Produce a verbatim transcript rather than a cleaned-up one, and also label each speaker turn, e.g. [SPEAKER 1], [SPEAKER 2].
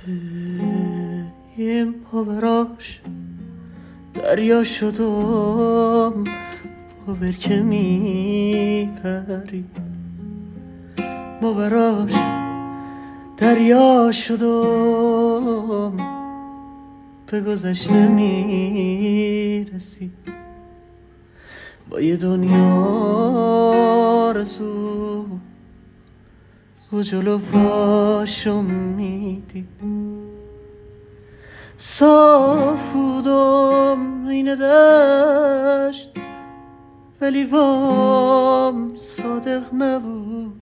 [SPEAKER 1] این پا براش دریا شدم، با برکه میپری. ما براش دریا شدم، به گذشته میرسی. با یه دنیا آرزو و جلو پاشم میدی. صاف بودم این دشت، ولی وام صادق نبود.